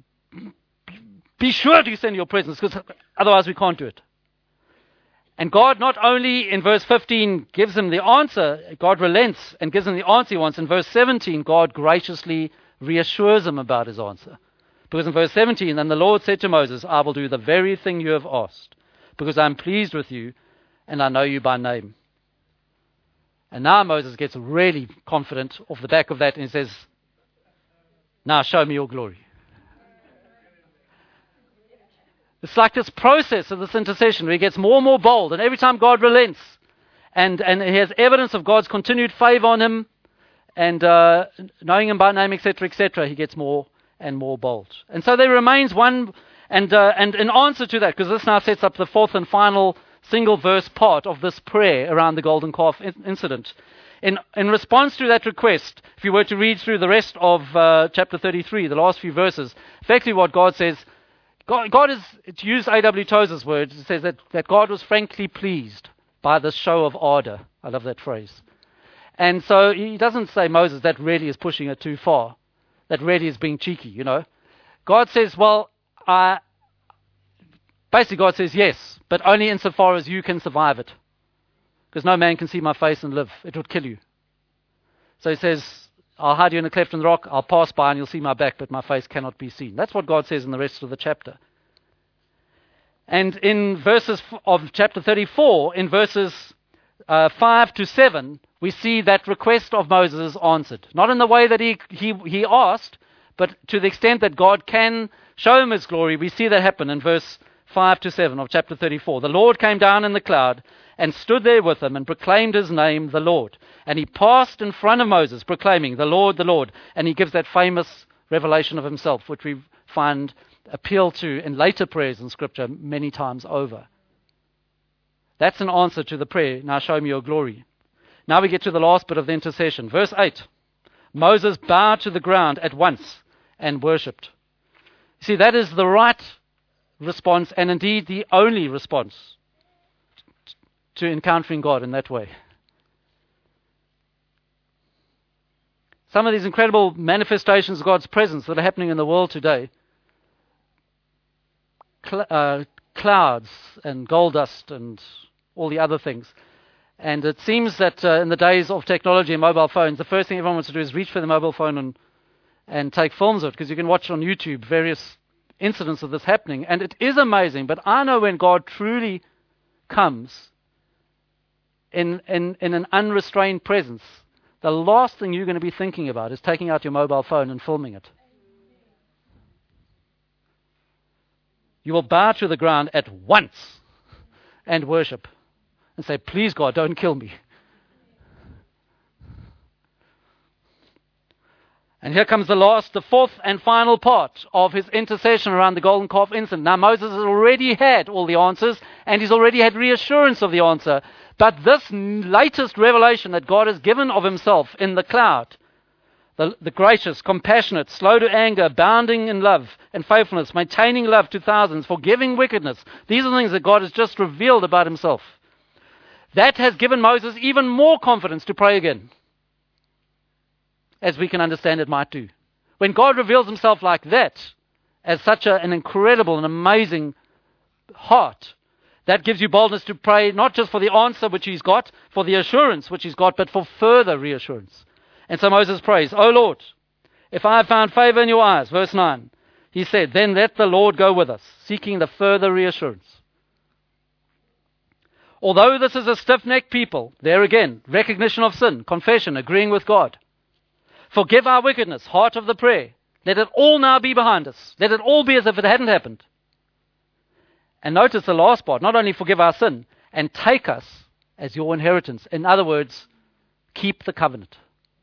S1: Be sure to send your presence, because otherwise we can't do it. And God not only in verse fifteen gives him the answer, God relents and gives him the answer he wants. In verse seventeen, God graciously reassures him about his answer. Because in verse seventeen, then the Lord said to Moses, I will do the very thing you have asked, because I am pleased with you and I know you by name. And now Moses gets really confident off the back of that and he says, now show me your glory. It's like this process of this intercession where he gets more and more bold, and every time God relents and, and he has evidence of God's continued favor on him and uh, knowing him by name, et cetera, et cetera, he gets more and more bold. And so there remains one, and uh, and in answer to that, because this now sets up the fourth and final single verse part of this prayer around the golden calf in- incident. In, in response to that request, if you were to read through the rest of uh, chapter thirty-three, the last few verses, effectively what God says, God, God is, to use A W Tozer's words, it says that, that God was frankly pleased by this show of ardor. I love that phrase. And so he doesn't say, Moses, that really is pushing it too far. That really is being cheeky, you know. God says, well, I, basically God says, yes, but only insofar as you can survive it. Because no man can see my face and live. It would kill you. So he says, I'll hide you in a cleft in the rock, I'll pass by and you'll see my back, but my face cannot be seen. That's what God says in the rest of the chapter. And in verses of chapter thirty-four, in verses uh, five to seven, we see that request of Moses answered. Not in the way that he, he, he asked, but to the extent that God can show him his glory. We see that happen in verse five to seven of chapter thirty-four. The Lord came down in the cloud and stood there with him and proclaimed his name, the Lord. And he passed in front of Moses, proclaiming, "The Lord, the Lord." And he gives that famous revelation of himself, which we find appealed to in later prayers in Scripture many times over. That's an answer to the prayer, "Now show me your glory." Now we get to the last bit of the intercession. Verse eight. Moses bowed to the ground at once and worshipped. See, that is the right response, and indeed the only response to encountering God in that way. Some of these incredible manifestations of God's presence that are happening in the world today, cl- uh, clouds and gold dust and all the other things. And it seems that uh, in the days of technology and mobile phones, the first thing everyone wants to do is reach for the mobile phone and, and take films of it, because you can watch on YouTube various incidents of this happening. And it is amazing, but I know when God truly comes in, in, in an unrestrained presence, the last thing you're going to be thinking about is taking out your mobile phone and filming it. You will bow to the ground at once and worship and say, "Please, God, don't kill me." And here comes the last, the fourth and final part of his intercession around the golden calf incident. Now, Moses has already had all the answers, and he's already had reassurance of the answer. But this latest revelation that God has given of himself in the cloud, the, the gracious, compassionate, slow to anger, abounding in love and faithfulness, maintaining love to thousands, forgiving wickedness, these are the things that God has just revealed about himself. That has given Moses even more confidence to pray again, as we can understand it might do. When God reveals himself like that, as such a, an incredible and amazing heart, that gives you boldness to pray, not just for the answer which he's got, for the assurance which he's got, but for further reassurance. And so Moses prays, "O Lord, if I have found favor in your eyes," verse nine, he said, "then let the Lord go with us," seeking the further reassurance. Although this is a stiff-necked people, there again, recognition of sin, confession, agreeing with God. Forgive our wickedness, heart of the prayer. Let it all now be behind us. Let it all be as if it hadn't happened. And notice the last part, not only forgive our sin, and take us as your inheritance. In other words, keep the covenant.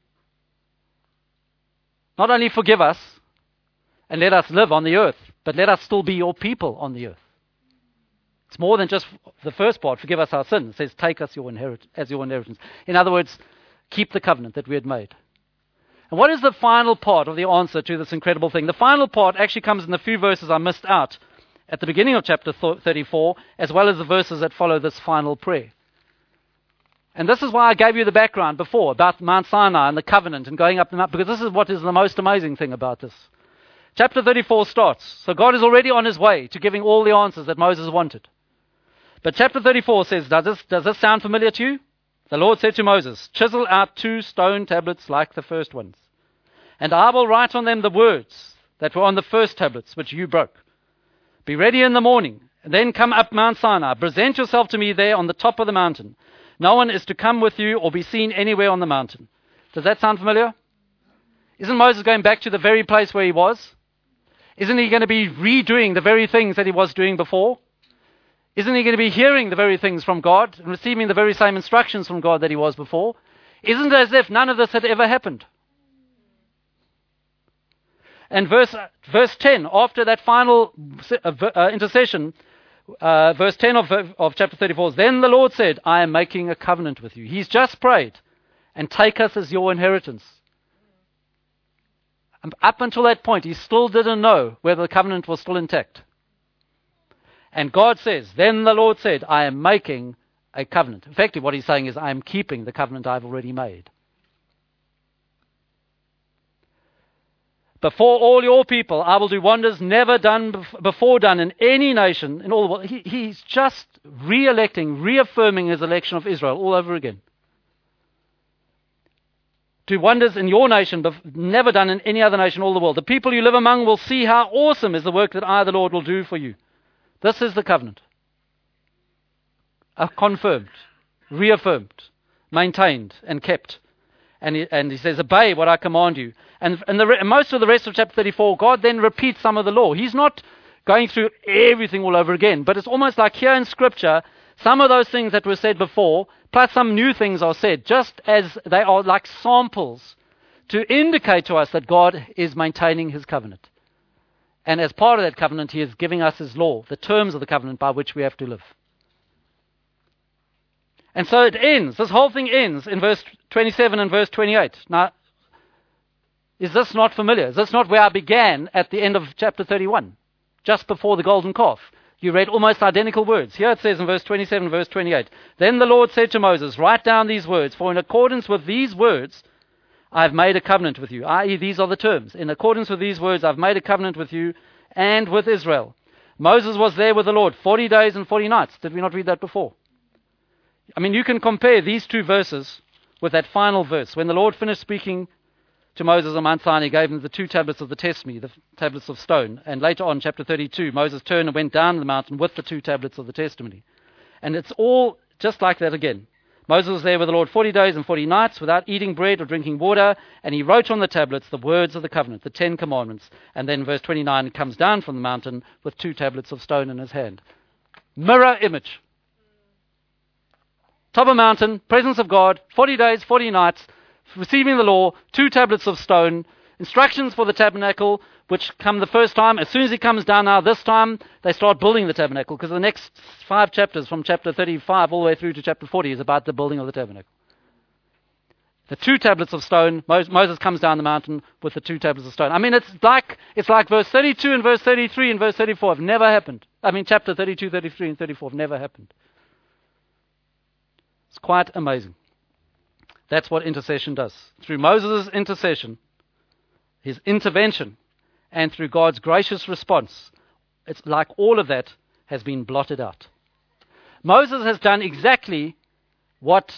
S1: Not only forgive us and let us live on the earth, but let us still be your people on the earth. It's more than just the first part, forgive us our sin. It says, take us your inherit- as your inheritance. In other words, keep the covenant that we had made. And what is the final part of the answer to this incredible thing? The final part actually comes in the few verses I missed out at the beginning of chapter thirty-four, as well as the verses that follow this final prayer. And this is why I gave you the background before about Mount Sinai and the covenant and going up the mountain, because this is what is the most amazing thing about this. Chapter thirty-four starts. So God is already on his way to giving all the answers that Moses wanted. But chapter thirty-four says, does this, does this sound familiar to you? The Lord said to Moses, "Chisel out two stone tablets like the first ones, and I will write on them the words that were on the first tablets which you broke. Be ready in the morning, and then come up Mount Sinai. Present yourself to me there on the top of the mountain. No one is to come with you or be seen anywhere on the mountain." Does that sound familiar? Isn't Moses going back to the very place where he was? Isn't he going to be redoing the very things that he was doing before? Isn't he going to be hearing the very things from God and receiving the very same instructions from God that he was before? Isn't it as if none of this had ever happened? And verse verse ten, after that final uh, intercession, uh, verse ten of, of chapter thirty-four, "Then the Lord said, I am making a covenant with you." He's just prayed, "And take us as your inheritance." And up until that point, he still didn't know whether the covenant was still intact. And God says, "Then the Lord said, I am making a covenant." Effectively, what he's saying is, I am keeping the covenant I've already made. "Before all your people, I will do wonders never done before done in any nation in all the world." He, he's just re-electing, reaffirming his election of Israel all over again. "Do wonders in your nation, never done in any other nation in all the world. The people you live among will see how awesome is the work that I, the Lord, will do for you." This is the covenant. Uh, confirmed, reaffirmed, maintained, and kept. And he, and he says, "Obey what I command you." And, and, the, and most of the rest of chapter thirty-four, God then repeats some of the law. He's not going through everything all over again, but it's almost like here in Scripture, some of those things that were said before, plus some new things are said, just as they are like samples to indicate to us that God is maintaining his covenant. And as part of that covenant, he is giving us his law, the terms of the covenant by which we have to live. And so it ends, this whole thing ends in verse twenty-seven and verse twenty-eight. Now, is this not familiar? Is this not where I began at the end of chapter thirty-one? Just before the golden calf. You read almost identical words. Here it says in verse twenty-seven, verse twenty-eight, "Then the Lord said to Moses, write down these words, for in accordance with these words, I have made a covenant with you." that is, these are the terms. "In accordance with these words, I have made a covenant with you and with Israel." Moses was there with the Lord forty days and forty nights. Did we not read that before? I mean, you can compare these two verses with that final verse. When the Lord finished speaking to Moses on Mount Sinai, he gave him the two tablets of the testimony, the tablets of stone. And later on, chapter thirty-two, Moses turned and went down the mountain with the two tablets of the testimony. And it's all just like that again. Moses was there with the Lord forty days and forty nights without eating bread or drinking water, and he wrote on the tablets the words of the covenant, the Ten Commandments. And then verse twenty-nine, he comes down from the mountain with two tablets of stone in his hand. Mirror image. Top of mountain, presence of God, forty days, forty nights, receiving the law, two tablets of stone, instructions for the tabernacle, which come the first time. As soon as he comes down now, this time, they start building the tabernacle, because the next five chapters, from chapter thirty-five all the way through to chapter forty, is about the building of the tabernacle. The two tablets of stone, Moses comes down the mountain with the two tablets of stone. I mean, it's like it's like verse thirty-two and verse thirty-three and verse thirty-four have never happened. I mean, chapter thirty-two, thirty-three, and thirty-four have never happened. It's quite amazing. That's what intercession does. Through Moses' intercession, his intervention, and through God's gracious response, it's like all of that has been blotted out. Moses has done exactly what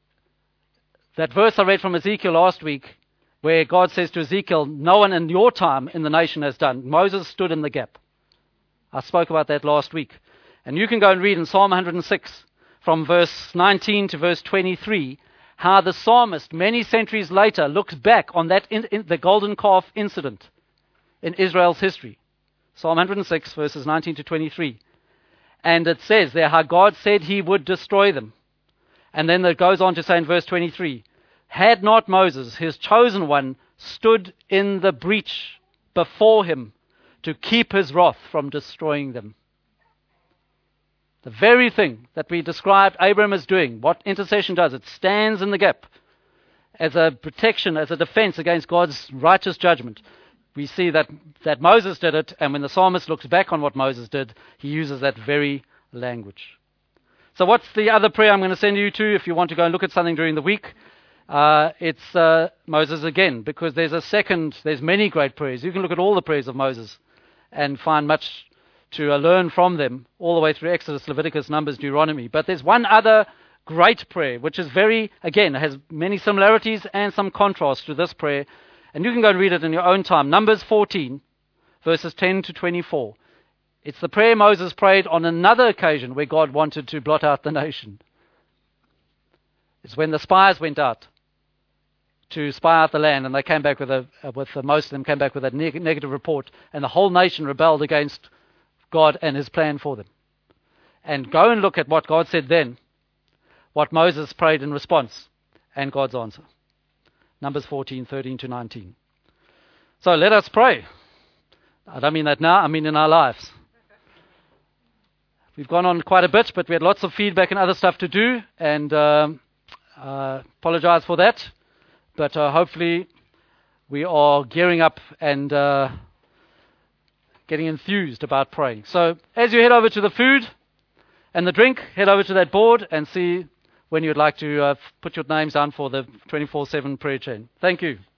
S1: that verse I read from Ezekiel last week, where God says to Ezekiel, no one in your time in the nation has done. Moses stood in the gap. I spoke about that last week. And you can go and read in Psalm one hundred six, from verse nineteen to verse twenty-three, how the psalmist, many centuries later, looks back on that in, in the golden calf incident in Israel's history. Psalm one hundred six, verses nineteen to twenty-three. And it says there how God said he would destroy them. And then it goes on to say in verse twenty-three, had not Moses, his chosen one, stood in the breach before him to keep his wrath from destroying them. The very thing that we described Abraham as doing, what intercession does, it stands in the gap as a protection, as a defense against God's righteous judgment. We see that, that Moses did it, and when the psalmist looks back on what Moses did, he uses that very language. So what's the other prayer I'm going to send you to if you want to go and look at something during the week? Uh, it's uh, Moses again, because there's a second, there's many great prayers. You can look at all the prayers of Moses and find much to uh, learn from them all the way through Exodus, Leviticus, Numbers, Deuteronomy. But there's one other great prayer, which is very, again, has many similarities and some contrast to this prayer. And you can go and read it in your own time. Numbers fourteen, verses ten to twenty-four. It's the prayer Moses prayed on another occasion where God wanted to blot out the nation. It's when the spies went out to spy out the land, and they came back with a, with uh, most of them came back with a neg- negative report, and the whole nation rebelled against God and his plan for them. And go and look at what God said then, what Moses prayed in response, and God's answer. Numbers fourteen, thirteen to nineteen. So let us pray. I don't mean that now, I mean in our lives. We've gone on quite a bit, but we had lots of feedback and other stuff to do, and um, uh, apologize for that. But uh, hopefully we are gearing up and uh, getting enthused about praying. So as you head over to the food and the drink, head over to that board and see when you'd like to uh, put your names down for the twenty-four seven prayer chain. Thank you.